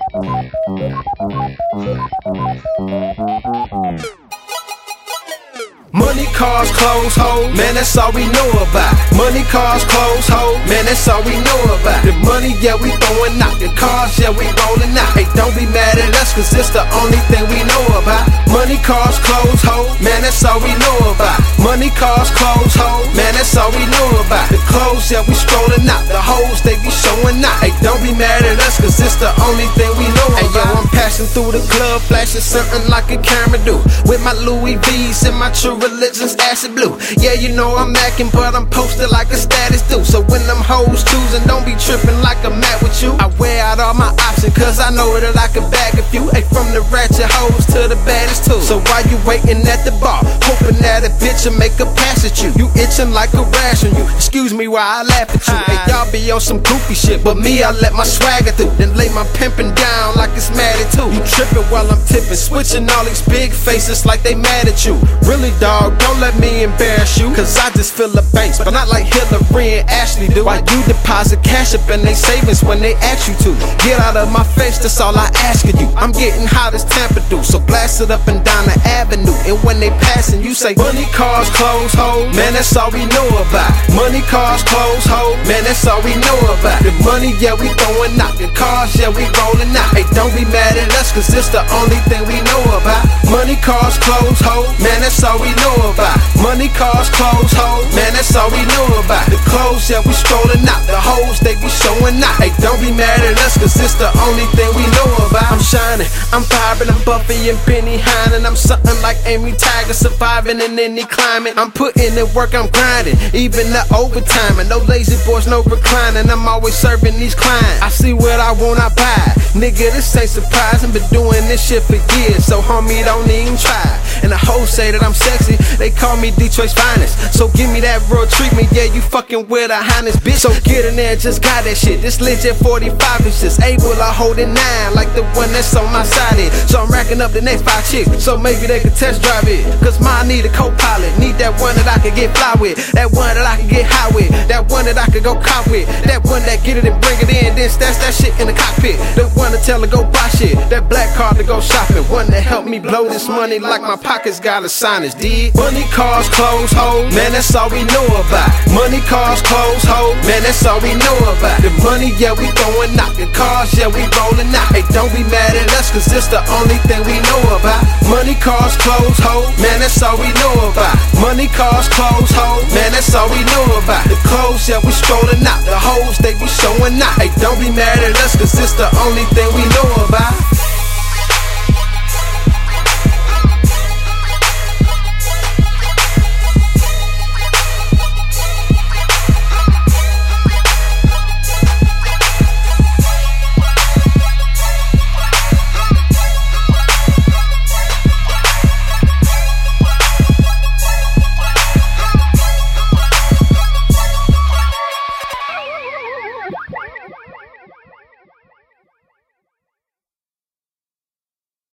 Money, cars, clothes, hoes, man, that's all we know about. Money, cars, clothes, hoes, man, that's all we know about. The money, yeah, we throwing out. The cars, yeah, we rolling out. Hey, don't be mad at us, cause it's the only thing we know about. Money, cars, clothes, hoes, man, that's all we know about. Money, cars, clothes, hoes, man, that's all we know about. The clothes, yeah, we strolling out. The hoes, they be showing out. Hey, don't be mad at us, cause it's the only thing we know about. Hey, yo, I'm passing through the club, flashing something like a camera do. With my Louis V's and my true religion's acid blue. Yeah, you know I'm acting, but I'm posted like a status do. So when them hoes choosing, don't be tripping like I'm mad with you. I wear out all my options, cause I know that I can bag a few. Hey, from the ratchet hoes to the baddest too. So while you waiting at the bar, hoping that a bitch will make a pass at you, you itching like a rash on you. Excuse me while I laugh at you. Hey, y'all be on some goofy shit, but me, I let my swagger through. Then lay my pimpin' down like it's mad at too. You tripping while I'm tipping, switching all these big faces like they mad at you. Really, dog, don't let me embarrass you, cause I just fill the banks, but not like Hillary and Ashley do. Why you deposit cash up in they savings when they ask you to? Get out of my face, that's all I asking you. I'm getting hot as Tampa do, so blast it up and down the avenue. And when they passing, you say money, cars, clothes, hoes, man, that's all we know about. Money, cars, clothes, hoes, man, that's all we know about. The money, yeah, we throwing out. The cars, yeah, we rolling out. Hey, don't be mad at us, cause it's the only thing we know about. Money, cars, clothes, hoes, man, that's all we know about. Money, cars, clothes, hoes, man, that's all we know about. The clothes, yeah, we strolling out. The hoes, they be showing out. Hey, don't be mad at us, cause it's the only thing we know about. I'm shining, I'm vibrant, I'm Buffy and Benny Hine, and I'm something like Amy Tiger, surviving in any climate. I'm putting in work, I'm grinding, even the overtime, and no lazy boys, no reclining. I'm always serving these clients. I see what I want, I buy. Nigga, this ain't surprising, been doing this shit for years, so homie, don't even try. And the hoes say that I'm sexy, they call me Detroit's finest. So give me that real treatment, yeah, you fucking with a highness, bitch. So get in there, just got that shit. This legit 45 is just able to hold it 9, like the one that's on my side here. So I'm racking up the next 5 chicks, so maybe they could test drive it. Cause mine need a co-pilot, need that one that I can get fly with, that one that I can get high with, that one that I can go cop with, that one that get it and bring it in, then stash that shit in the cockpit. The one to tell her go buy shit, that black card to go shopping, one to help me blow this money like my pockets got a sinus, dig? Money, cars, clothes, hoes, man, that's all we know about. Money, cars, clothes, hoes, man, that's all we know about. The money, yeah, we throwing out. The cars, yeah, we rolling out. Hey, don't be mad at us, cause it's the only thing we know about. Money, cars, clothes, hoes, man, that's all we know about. Money, cars, clothes, hoes, man, that's all we know about. The clothes, yeah, we strolling out. The hoes, they be showing out. Hey, don't be mad at us, cause it's the only thing we know about.